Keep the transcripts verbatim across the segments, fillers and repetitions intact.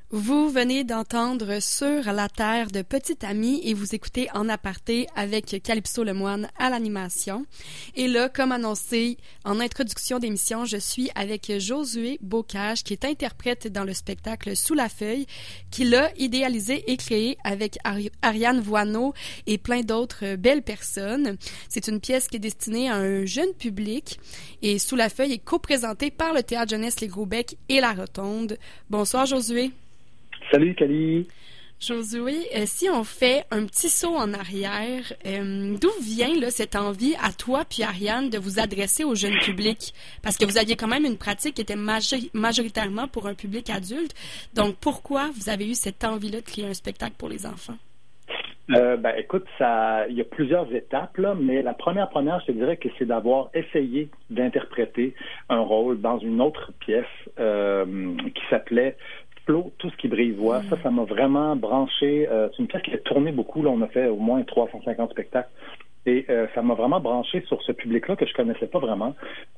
Vous venez d'entendre Sur la terre de Petite Amie et vous écoutez En aparté avec Calypso Lemoine à l'animation. Et là, comme annoncé en introduction d'émission, je suis avec Josué Bocage qui est interprète dans le spectacle Sous la feuille, qu'il a idéalisé et créé avec Ari- Ariane Voineau et plein d'autres belles personnes. C'est une pièce qui est destinée à un jeune public et Sous la feuille est co-présentée par le Théâtre Jeunesse Les Gros Becs et La Rotonde. Bonsoir Josué. Salut, Cali. Josué, euh, si on fait un petit saut en arrière, euh, d'où vient là, cette envie à toi puis Ariane de vous adresser au jeune public? Parce que vous aviez quand même une pratique qui était major- majoritairement pour un public adulte. Donc, pourquoi vous avez eu cette envie-là de créer un spectacle pour les enfants? Euh, ben, écoute, ça, il y a plusieurs étapes, là, mais la première première, je te dirais que c'est d'avoir essayé d'interpréter un rôle dans une autre pièce euh, qui s'appelait Flo, tout ce qui brille voit. Ça, ça m'a vraiment branché. Euh, c'est une pièce qui a tourné beaucoup. Là, on a fait au moins trois cent cinquante spectacles. Et euh, ça m'a vraiment branché sur ce public-là que je connaissais pas vraiment.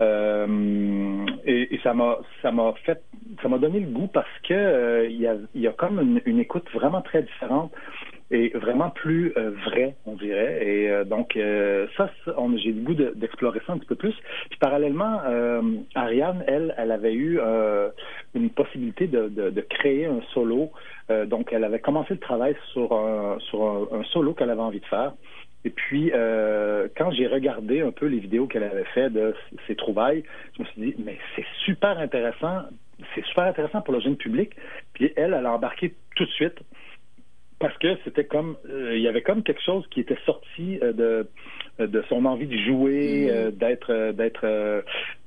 Euh, et, et ça m'a ça m'a fait ça m'a donné le goût parce que euh, il y a il y a comme une, une écoute vraiment très différente et vraiment plus euh, vrai, on dirait. Et euh, donc, euh, ça, ça on, j'ai le goût de, d'explorer ça un petit peu plus. Puis parallèlement, euh, Ariane, elle, elle avait eu euh, une possibilité de, de, de créer un solo. Euh, donc, elle avait commencé le travail sur un, sur un, un solo qu'elle avait envie de faire. Et puis, euh, quand j'ai regardé un peu les vidéos qu'elle avait fait de ses trouvailles, je me suis dit, mais c'est super intéressant, c'est super intéressant pour le jeune public. Puis elle, elle a embarqué tout de suite. Parce que c'était comme, euh, il y avait comme quelque chose qui était sorti euh, de de son envie de jouer, mmh. euh, d'être euh, d'être euh,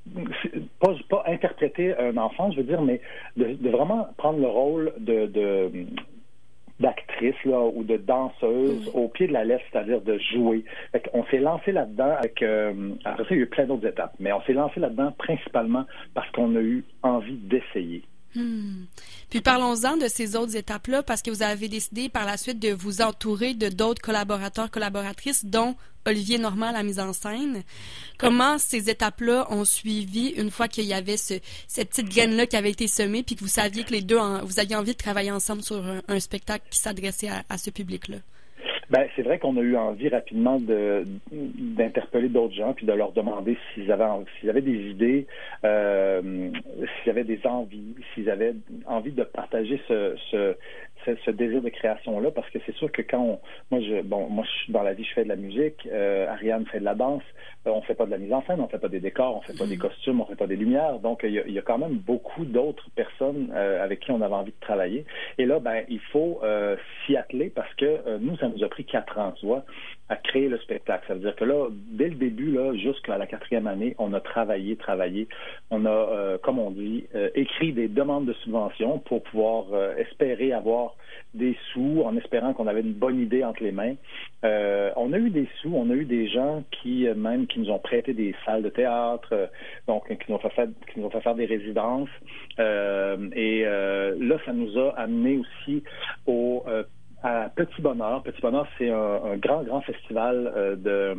pas pas interpréter un enfant, je veux dire, mais de, de vraiment prendre le rôle de, de d'actrice là ou de danseuse mmh. au pied de la lettre, c'est-à-dire de jouer. Fait qu'on s'est lancé là-dedans avec euh, après ça il y a eu plein d'autres étapes, mais on s'est lancé là-dedans principalement parce qu'on a eu envie d'essayer. Hmm. Puis parlons-en de ces autres étapes-là, parce que vous avez décidé par la suite de vous entourer de d'autres collaborateurs, collaboratrices, dont Olivier Normand à la mise en scène. Comment ces étapes-là ont suivi une fois qu'il y avait ce, cette petite graine-là qui avait été semée, puis que vous saviez que les deux, en, vous aviez envie de travailler ensemble sur un, un spectacle qui s'adressait à, à ce public-là? Ben, c'est vrai qu'on a eu envie rapidement de d'interpeller d'autres gens puis de leur demander s'ils avaient s'ils avaient des idées, euh, s'ils avaient des envies, s'ils avaient envie de partager ce ce ce, ce désir de création là, parce que c'est sûr que quand on, moi je bon moi je dans la vie je fais de la musique, euh, Ariane fait de la danse, euh, on fait pas de la mise en scène, on fait pas des décors, on fait pas des costumes, on fait pas des lumières, donc il y a, il y a quand même beaucoup d'autres personnes euh, avec qui on avait envie de travailler. Et là ben il faut euh, s'y atteler parce que euh, nous ça nous a pris quatre ans, tu vois, à créer le spectacle. Ça veut dire que là, dès le début, là, jusqu'à la quatrième année, on a travaillé, travaillé. On a, euh, comme on dit, euh, écrit des demandes de subventions pour pouvoir euh, espérer avoir des sous, en espérant qu'on avait une bonne idée entre les mains. Euh, on a eu des sous, on a eu des gens qui, euh, même, qui nous ont prêté des salles de théâtre, euh, donc qui nous ont fait faire, qui nous ont fait faire des résidences. Euh, et euh, là, ça nous a amené aussi au euh, à Petit Bonheur. Petit Bonheur, c'est un, un grand, grand festival euh, de,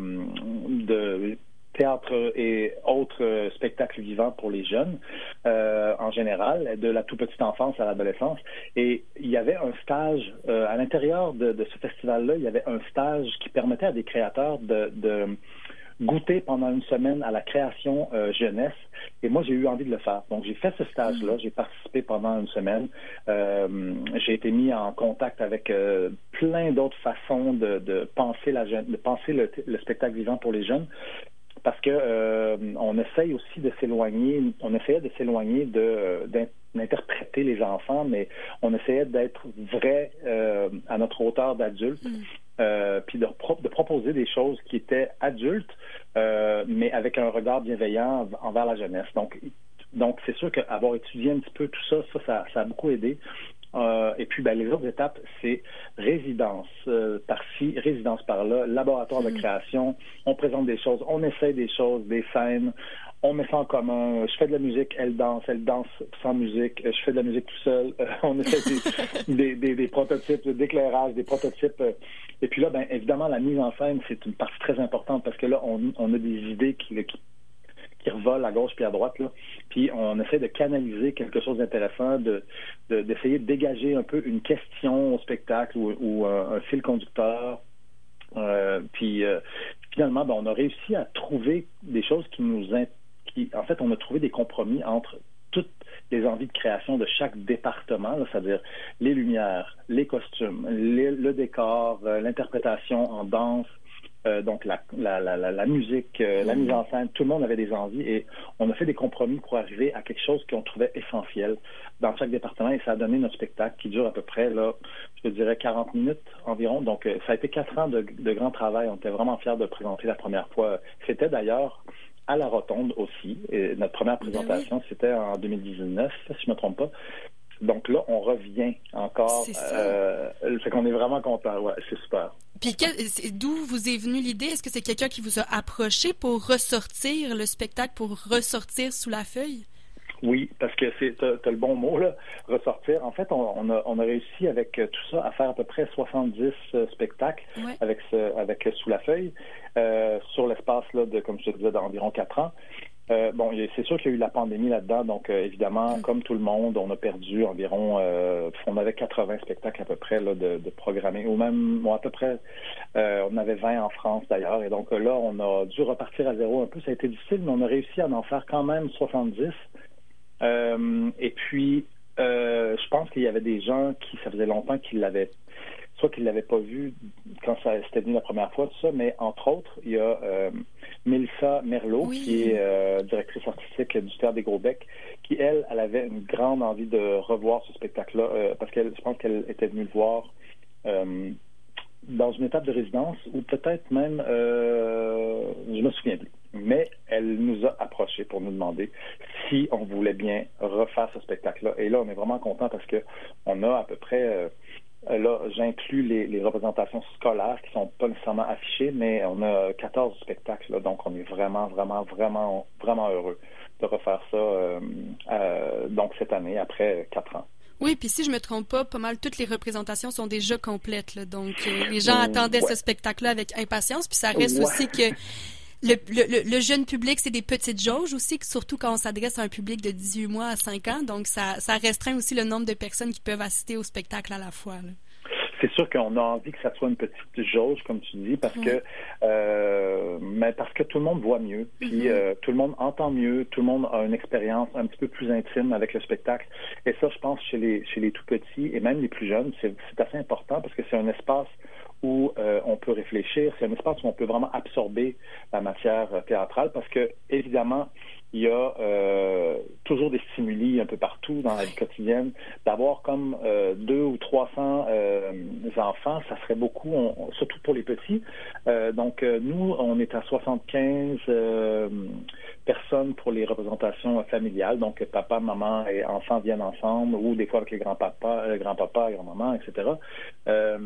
de théâtre et autres spectacles vivants pour les jeunes, euh, en général, de la tout petite enfance à l'adolescence. Et il y avait un stage, euh, à l'intérieur de, de ce festival-là, il y avait un stage qui permettait à des créateurs de... de goûter pendant une semaine à la création euh, jeunesse. Et moi, j'ai eu envie de le faire. Donc, j'ai fait ce stage-là. J'ai participé pendant une semaine. Euh, j'ai été mis en contact avec euh, plein d'autres façons de, de penser la jeune, de penser le, le spectacle vivant pour les jeunes. Parce que euh, on essaye aussi de s'éloigner, on essayait de s'éloigner de d'interpréter les enfants, mais on essayait d'être vrai euh, à notre hauteur d'adulte. Mm. Euh, puis de, pro- de proposer des choses qui étaient adultes, euh, mais avec un regard bienveillant envers la jeunesse. Donc, donc c'est sûr qu'avoir étudié un petit peu tout ça, ça, ça, ça a beaucoup aidé. Euh, et puis, ben, les autres étapes, c'est résidence euh, par-ci, résidence par-là, laboratoire mmh. de création. On présente des choses, on essaie des choses, des scènes. On met ça en commun. Je fais de la musique, elle danse, elle danse sans musique. Je fais de la musique tout seul. Euh, on essaie des, des, des, des prototypes d'éclairage, des prototypes. Euh, et puis là, ben évidemment, la mise en scène, c'est une partie très importante parce que là, on, on a des idées qui, qui qui revolent à gauche puis à droite, là. Puis on essaie de canaliser quelque chose d'intéressant, de, de d'essayer de dégager un peu une question au spectacle ou, ou un, un fil conducteur. Euh, puis euh, finalement, ben, on a réussi à trouver des choses qui nous... In... qui, en fait, on a trouvé des compromis entre toutes les envies de création de chaque département, là, c'est-à-dire les lumières, les costumes, les, le décor, euh, l'interprétation en danse, euh, donc la, la, la, la musique, euh, la mise en scène, tout le monde avait des envies et on a fait des compromis pour arriver à quelque chose qu'on trouvait essentiel dans chaque département et ça a donné notre spectacle qui dure à peu près, là, je dirais quarante minutes environ. Donc, euh, ça a été quatre ans de, de grand travail. On était vraiment fiers de le présenter la première fois. C'était d'ailleurs à la Rotonde aussi. Et notre première présentation, oui. C'était en deux mille dix-neuf, si je ne me trompe pas. Donc là, on revient encore. C'est ça. Euh, c'est qu'on est vraiment content. Ouais, c'est super. Puis quel, d'où vous est venue l'idée? Est-ce que c'est quelqu'un qui vous a approché pour ressortir le spectacle, pour ressortir sous la feuille? Oui, parce que c'est t'as, t'as le bon mot, là, ressortir. En fait, on, on, a, on a réussi avec tout ça à faire à peu près soixante-dix euh, spectacles ouais. avec ce, avec Sous la feuille euh, sur l'espace là de, comme je te disais, d'environ quatre ans. Euh, bon, c'est sûr qu'il y a eu la pandémie là-dedans, donc euh, évidemment, mm. comme tout le monde, on a perdu environ, euh, on avait quatre-vingts spectacles à peu près là, de, de programmés, ou même, bon, à peu près, euh, on avait vingt en France d'ailleurs, et donc là, on a dû repartir à zéro un peu, ça a été difficile, mais on a réussi à en faire quand même soixante-dix. Euh, et puis, euh, je pense qu'il y avait des gens qui, ça faisait longtemps qu'ils l'avaient, soit qu'ils l'avaient pas vu quand ça c'était venu la première fois, tout ça, mais entre autres, il y a euh, Mélissa Merlot, oui. qui est euh, directrice artistique du Théâtre des Gros Becs, qui, elle, elle avait une grande envie de revoir ce spectacle-là, euh, parce qu'elle, je pense qu'elle était venue le voir euh, dans une étape de résidence, ou peut-être même, euh, je me souviens plus. Mais elle nous a approchés pour nous demander si on voulait bien refaire ce spectacle-là. Et là, on est vraiment content parce que on a à peu près, euh, là, j'inclus les, les représentations scolaires qui sont pas nécessairement affichées, mais on a quatorze spectacles, là, donc on est vraiment, vraiment, vraiment, vraiment heureux de refaire ça euh, euh, donc cette année, après quatre ans. Oui, puis si je me trompe pas, pas mal toutes les représentations sont déjà complètes, là, donc euh, les gens attendaient ouais. ce spectacle-là avec impatience, puis ça reste ouais. aussi que Le, le, le jeune public, c'est des petites jauges aussi, surtout quand on s'adresse à un public de dix-huit mois à cinq ans. Donc, ça, ça restreint aussi le nombre de personnes qui peuvent assister au spectacle à la fois, là. C'est sûr qu'on a envie que ça soit une petite jauge, comme tu dis, parce ouais. que euh, mais parce que tout le monde voit mieux, puis mm-hmm. euh, tout le monde entend mieux, tout le monde a une expérience un petit peu plus intime avec le spectacle. Et ça, je pense, chez les chez les tout petits et même les plus jeunes, c'est, c'est assez important parce que c'est un espace où euh, on peut réfléchir, c'est un espace où on peut vraiment absorber la matière théâtrale parce que, évidemment, il y a euh, toujours des stimuli un peu partout dans la vie quotidienne. D'avoir comme euh, deux ou trois cents euh, enfants, ça serait beaucoup, on, surtout pour les petits. Euh, donc, euh, nous, on est à soixante-quinze euh, personnes pour les représentations familiales. Donc, papa, maman et enfants viennent ensemble, ou des fois avec les grands-papas, euh, grands-papas, grand-maman, et cetera. Euh,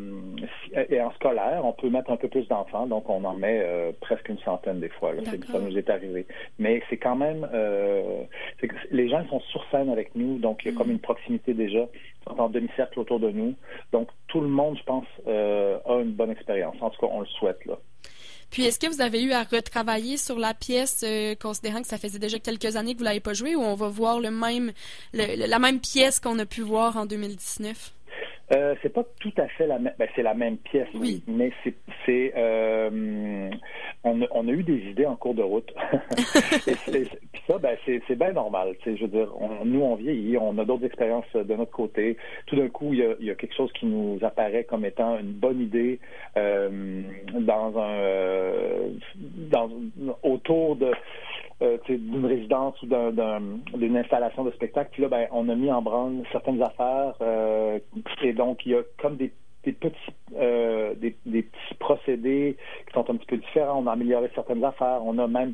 et en scolaire, on peut mettre un peu plus d'enfants. Donc, on en met euh, presque une centaine des fois. Là, ça nous est arrivé. Mais c'est quand même Euh, c'est que les gens sont sur scène avec nous, donc il y a comme une proximité déjà, ils sont en demi-cercle autour de nous. Donc tout le monde, je pense, euh, a une bonne expérience. En tout cas, on le souhaite, là. Puis, est-ce que vous avez eu à retravailler sur la pièce, euh, considérant que ça faisait déjà quelques années que vous l'avez pas jouée, ou on va voir le même, le, la même pièce qu'on a pu voir en deux mille dix-neuf? Euh, c'est pas tout à fait la même, ben, c'est la même pièce, oui, mais c'est, c'est euh, on, a, on a eu des idées en cours de route. et c'est, puis ça, ben, c'est, c'est bien normal. Je veux dire, on, nous, on vieillit, on a d'autres expériences de notre côté. Tout d'un coup, il y a, il y a quelque chose qui nous apparaît comme étant une bonne idée euh, dans un, euh, dans, autour de Euh, d'une résidence ou d'un, d'un, d'une installation de spectacle. Puis là, ben, on a mis en branle certaines affaires euh, et donc il y a comme des, des petits euh, des, des petits procédés qui sont un petit peu différents. On a amélioré certaines affaires. On a même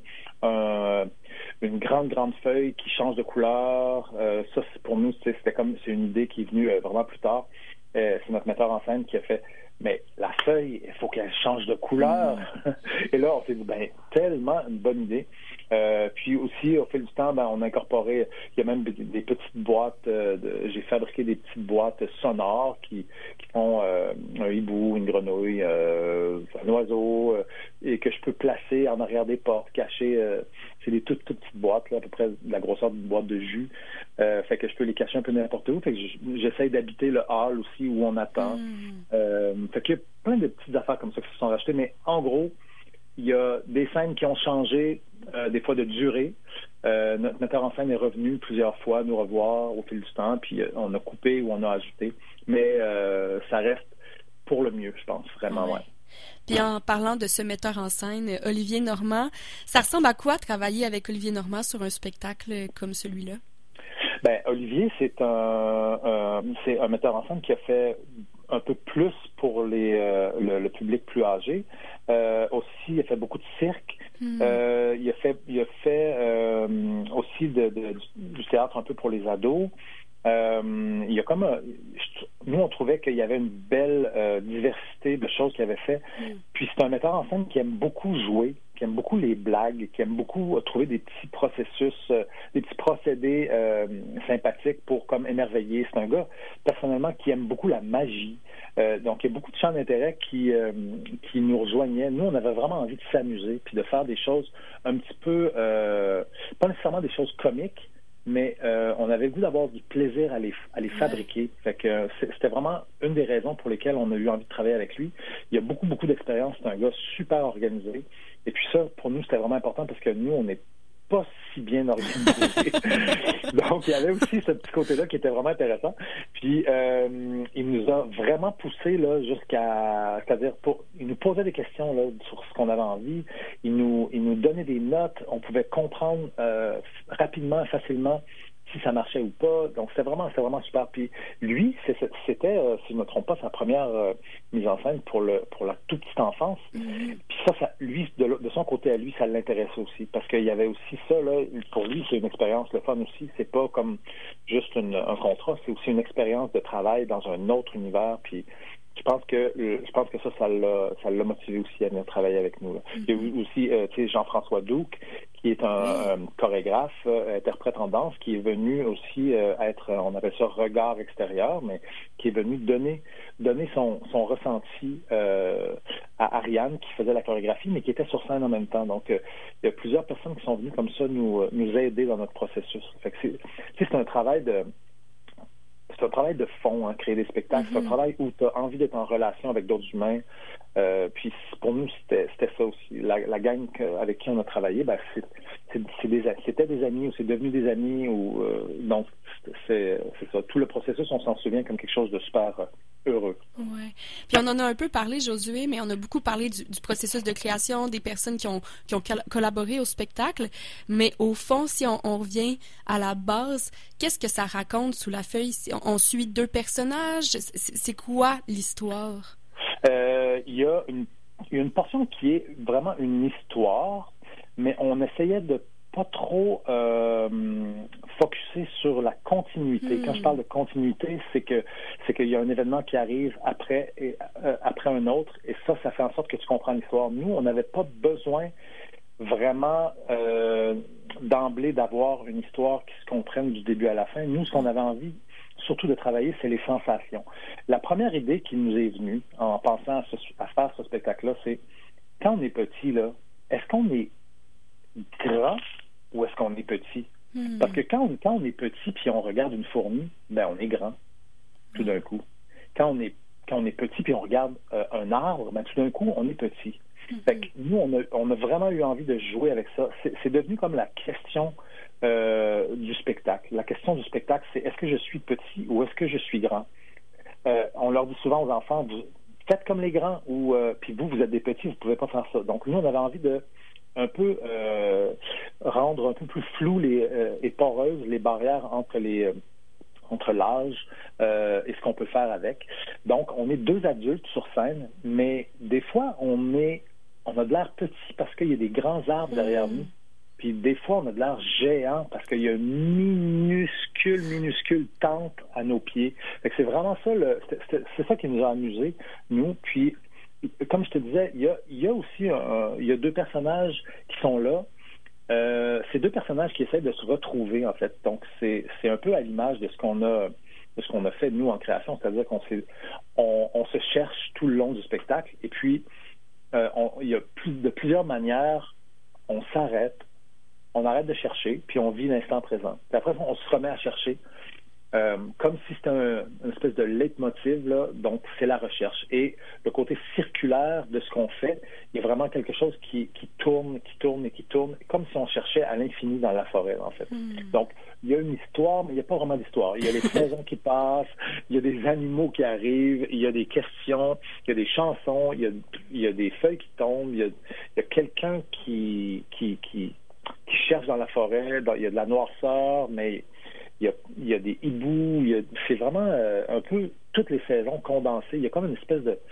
un, une grande, grande feuille qui change de couleur. Euh, ça, c'est, pour nous, c'est, c'était comme c'est une idée qui est venue euh, vraiment plus tard. Euh, c'est notre metteur en scène qui a fait mais la feuille, il faut qu'elle change de couleur. Mmh. Et là, on s'est dit, ben, tellement une bonne idée. Euh, puis aussi, au fil du temps, ben, on a incorporé, il y a même des, des petites boîtes, euh, de, j'ai fabriqué des petites boîtes sonores qui, qui font euh, un hibou, une grenouille, euh, un oiseau, euh, et que je peux placer en arrière des portes, cacher. Euh, c'est des toutes, toutes petites boîtes, là, à peu près de la grosseur d'une boîte de jus. Euh, fait que je peux les cacher un peu n'importe où. Fait que j'essaie d'habiter le hall aussi où on attend. Mm. Euh, fait qu'il y a plein de petites affaires comme ça qui se sont rachetées, mais en gros, il y a des scènes qui ont changé, euh, des fois de durée. Euh, notre metteur en scène est revenu plusieurs fois nous revoir au fil du temps, puis euh, on a coupé ou on a ajouté. Mais euh, ça reste pour le mieux, je pense, vraiment, ouais. ouais. Puis en parlant de ce metteur en scène, Olivier Normand, ça ressemble à quoi travailler avec Olivier Normand sur un spectacle comme celui-là? Ben, Olivier, c'est un, un, c'est un metteur en scène qui a fait un peu plus pour les, euh, le, le public plus âgé. Euh, aussi, il a fait beaucoup de cirque. Mm. Euh, il a fait, il a fait euh, aussi de, de, du théâtre un peu pour les ados. Euh, il y a comme un, nous on trouvait qu'il y avait une belle euh, diversité de choses qu'il avait fait. Mm. Puis c'est un metteur en scène qui aime beaucoup jouer, qui aime beaucoup les blagues, qui aime beaucoup euh, trouver des petits processus, euh, des petits procédés euh, sympathiques pour comme émerveiller. C'est un gars personnellement qui aime beaucoup la magie. Euh, donc il y a beaucoup de champs d'intérêt qui euh, qui nous rejoignaient. Nous on avait vraiment envie de s'amuser puis de faire des choses un petit peu euh, pas nécessairement des choses comiques, mais euh, on avait le goût d'avoir du plaisir à les, à les fabriquer. Fait que euh, c'était vraiment une des raisons pour lesquelles on a eu envie de travailler avec lui. Il y a beaucoup, beaucoup d'expérience. C'est un gars super organisé. Et puis ça, pour nous, c'était vraiment important parce que nous, on n'est pas si bien organisé. Donc, il y avait aussi ce petit côté-là qui était vraiment intéressant. Puis, euh, il nous a vraiment poussé là jusqu'à... C'est-à-dire, pour, il nous posait des questions là sur ce qu'on avait envie. Il nous, il nous donnait des notes. On pouvait comprendre euh, rapidement, facilement si ça marchait ou pas. Donc, c'était vraiment, c'était vraiment super. Puis, lui, c'était, euh, si je ne me trompe pas, sa première euh, mise en scène pour le pour la toute petite enfance. Mm-hmm. Puis ça, ça, lui, de, de son côté à lui, ça l'intéressait aussi. Parce qu'il y avait aussi ça, là, pour lui, c'est une expérience, le fun aussi. C'est pas comme juste une, un contrat, c'est aussi une expérience de travail dans un autre univers. Puis, je pense que je pense que ça, ça l'a, ça l'a motivé aussi à venir travailler avec nous. Là. Mm-hmm. Il y a eu aussi, euh, tu sais, Jean-François Douc, qui est un, oui. un chorégraphe, euh, interprète en danse, qui est venu aussi euh, être, on appelle ça regard extérieur, mais qui est venu donner donner son, son ressenti euh, à Ariane, qui faisait la chorégraphie, mais qui était sur scène en même temps. Donc, euh, il y a plusieurs personnes qui sont venues comme ça nous nous aider dans notre processus. Fait que c'est, c'est un travail de C'est un travail de fond, hein, créer des spectacles. Mm-hmm. C'est un travail où tu as envie d'être en relation avec d'autres humains. Euh, puis pour nous, c'était, c'était ça aussi. La, la gang avec qui on a travaillé, ben, c'est, c'est, c'est des, c'était des amis ou c'est devenu des amis. Ou, euh, donc, c'est, c'est ça. Tout le processus, on s'en souvient comme quelque chose de super euh, heureux. Ouais. Puis on en a un peu parlé, Josué, mais on a beaucoup parlé du, du processus de création, des personnes qui ont, qui ont collaboré au spectacle. Mais au fond, si on, on revient à la base, qu'est-ce que ça raconte sous la feuille? On, on suit deux personnages. C'est, c'est quoi l'histoire? Euh, il y a une, il y a une portion qui est vraiment une histoire, mais on essayait de pas trop euh, focusser sur la continuité. Mm. Quand je parle de continuité, c'est que c'est qu'il y a un événement qui arrive après et euh, après un autre, et ça, ça fait en sorte que tu comprends l'histoire. Nous, on n'avait pas besoin vraiment euh, d'emblée d'avoir une histoire qui se comprenne du début à la fin. Nous, ce qu'on avait envie surtout de travailler, c'est les sensations. La première idée qui nous est venue en pensant à, ce, à faire ce spectacle-là, c'est quand on est petit, là, est-ce qu'on est grand ou est-ce qu'on est petit? Mm. Parce que quand on, quand on est petit puis on regarde une fourmi, ben on est grand, tout d'un coup. Quand on est, quand on est petit puis on regarde euh, un arbre, ben tout d'un coup, on est petit. Mm-hmm. Fait que nous, on a, on a vraiment eu envie de jouer avec ça. C'est, c'est devenu comme la question Euh, du spectacle. La question du spectacle, c'est est-ce que je suis petit ou est-ce que je suis grand? Euh, on leur dit souvent aux enfants, vous faites comme les grands, ou euh, puis vous, vous êtes des petits, vous ne pouvez pas faire ça. Donc nous, on avait envie de un peu euh, rendre un peu plus flou les, euh, et poreuses les barrières entre les euh, entre l'âge euh, et ce qu'on peut faire avec. Donc, on est deux adultes sur scène, mais des fois, on est on a de l'air petit parce qu'il y a des grands arbres derrière nous. Puis des fois, on a de l'air géant parce qu'il y a une minuscule, minuscule tente à nos pieds. Fait que c'est vraiment ça, le, c'est, c'est ça qui nous a amusés, nous. Puis, comme je te disais, il y a, il y a aussi un, il y a deux personnages qui sont là, Euh, c'est deux personnages qui essaient de se retrouver, en fait. Donc, c'est, c'est un peu à l'image de ce qu'on a, de ce qu'on a fait, nous, en création. C'est-à-dire qu'on s'est, on, on se cherche tout le long du spectacle. Et puis, euh, on, il y a plus, de plusieurs manières, on s'arrête, on arrête de chercher, puis on vit l'instant présent. Puis après, on se remet à chercher. Euh, comme si c'était un, une espèce de leitmotiv, là, donc c'est la recherche. Et le côté circulaire de ce qu'on fait, il y a vraiment quelque chose qui, qui tourne, qui tourne et qui tourne, comme si on cherchait à l'infini dans la forêt, en fait. Mm. Donc, il y a une histoire, mais il n'y a pas vraiment d'histoire. Il y a les saisons qui passent, il y a des animaux qui arrivent, il y a des questions, il y a des chansons, il y a, il y a des feuilles qui tombent, il y a, il y a quelqu'un qui, qui, qui, qui cherche dans la forêt, dans, il y a de la noirceur, mais... Il y, a, il y a des hiboux, il y a, c'est vraiment euh, un peu toutes les saisons condensées. Il y a comme une espèce de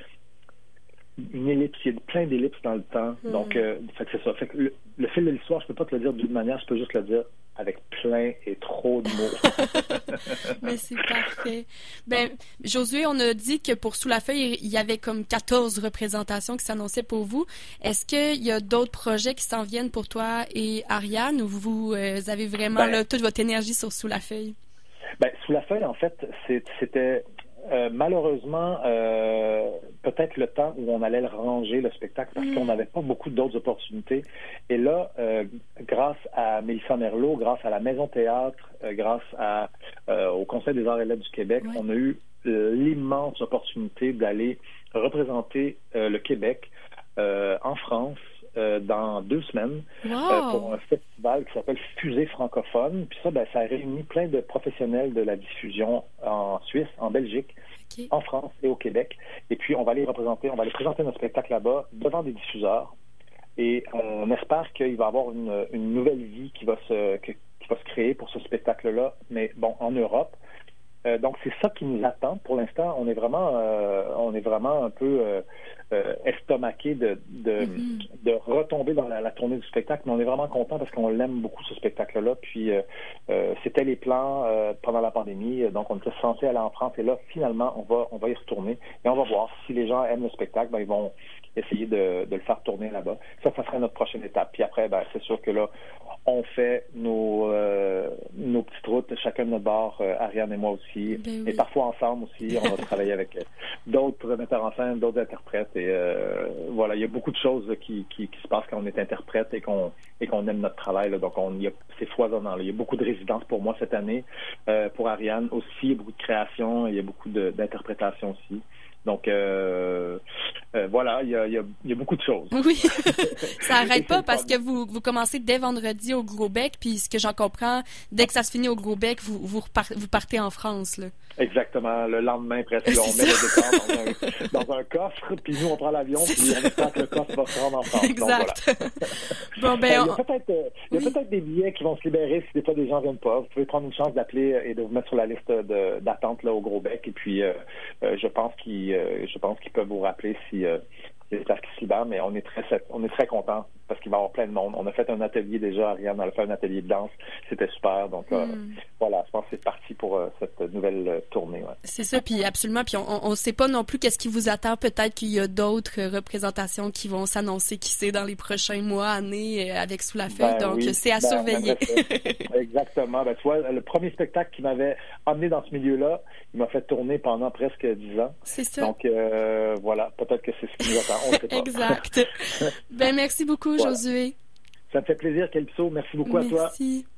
une ellipse, il y a plein d'ellipses dans le temps. Mm. Donc, euh, fait que c'est ça. Fait que le, le fil de l'histoire, je peux pas te le dire d'une manière, je peux juste le dire avec plein et trop de mots. Mais c'est parfait. Ben, Josué, on a dit que pour Sous la feuille, il y avait comme quatorze représentations qui s'annonçaient pour vous. Est-ce qu'il y a d'autres projets qui s'en viennent pour toi et Ariane, ou vous euh, avez vraiment ben, là, toute votre énergie sur Sous la feuille? Ben, Sous la feuille, en fait, c'est, c'était euh, malheureusement euh, peut-être le temps où on allait le ranger, le spectacle, parce mmh. qu'on n'avait pas beaucoup d'autres opportunités. Et là, euh, grâce à Mélissa Merlot, grâce à la Maison Théâtre, euh, grâce à, euh, au Conseil des arts et lettres du Québec, oui. on a eu euh, l'immense opportunité d'aller représenter euh, le Québec euh, en France euh, dans deux semaines wow. euh, pour un festival qui s'appelle Fusée francophone. Puis ça, ben, ça a réuni plein de professionnels de la diffusion en Suisse, en Belgique, okay. en France et au Québec. Et puis, on va aller représenter, on va aller présenter notre spectacle là-bas devant des diffuseurs. Et on espère qu'il va y avoir une, une nouvelle vie qui va se, qui, qui va se créer pour ce spectacle-là, mais bon, en Europe. Euh, donc, c'est ça qui nous attend. Pour l'instant, on est vraiment, euh, on est vraiment un peu euh, euh, estomaqué de, de, mm-hmm. de retomber dans la, la tournée du spectacle, mais on est vraiment content parce qu'on l'aime beaucoup, ce spectacle-là. Puis, euh, euh, c'était les plans euh, pendant la pandémie, donc on était censé aller en France, et là, finalement, on va, on va y retourner, et on va voir si les gens aiment le spectacle, ben, ils vont essayer de, de le faire tourner là-bas. Ça, ça serait notre prochaine étape. Puis après, ben, c'est sûr que là, on fait nos, euh, nos petites routes, chacun de notre bord, euh, Ariane et moi aussi, ben oui. et parfois ensemble aussi. On va travailler avec d'autres metteurs en scène, d'autres interprètes. Et euh, voilà, il y a beaucoup de choses qui, qui, qui se passent quand on est interprète et qu'on, et qu'on aime notre travail. Là. Donc, on, il y a, c'est foisonnant. Là. Il y a beaucoup de résidences pour moi cette année. Euh, pour Ariane aussi, il y a beaucoup de création, il y a beaucoup de, d'interprétation aussi. Donc, euh, euh, voilà, il y a, il y a, il y a beaucoup de choses. Oui, ça n'arrête pas parce que vous, vous commencez dès vendredi au Gros-Bec, puis ce que j'en comprends, dès que ça se finit au Gros-Bec, vous, vous, repart, vous partez en France, là. Exactement, le lendemain presque, là, on met le décor dans un, dans un coffre, puis nous on prend l'avion, c'est puis ça. On espère que le coffre va se rendre en France. Exact. Donc, voilà. Bon, ben, on... Il y a peut-être, euh, il y a oui. peut-être des billets qui vont se libérer si des fois des gens viennent pas. Vous pouvez prendre une chance d'appeler et de vous mettre sur la liste de, d'attente là, au Gros-Bec, et puis euh, euh, je pense qu'ils euh, je pense qu'ils peuvent vous rappeler si euh, il y a des places qui se libèrent, mais on est très on est très contents parce qu'il va y avoir plein de monde. On a fait un atelier déjà, Ariane, on a fait un atelier de danse, c'était super. Donc euh, mm. voilà, je pense que c'est parti pour euh, cette nouvelle euh, tournée. Ouais. C'est ça, puis absolument, puis on ne sait pas non plus qu'est-ce qui vous attend. Peut-être qu'il y a d'autres représentations qui vont s'annoncer, qui sait, dans les prochains mois, années, avec Sous la feuille. Ben, donc oui. c'est à ben, surveiller. Exactement. Ben, tu vois, le premier spectacle qui m'avait amené dans ce milieu-là, il m'a fait tourner pendant presque dix ans. C'est ça. Donc euh, voilà, peut-être que c'est ce qui nous attend. On sait pas. Exact. Ben merci beaucoup, voilà. Josué. Ça me fait plaisir, Calypso. Merci beaucoup merci. à toi. Merci.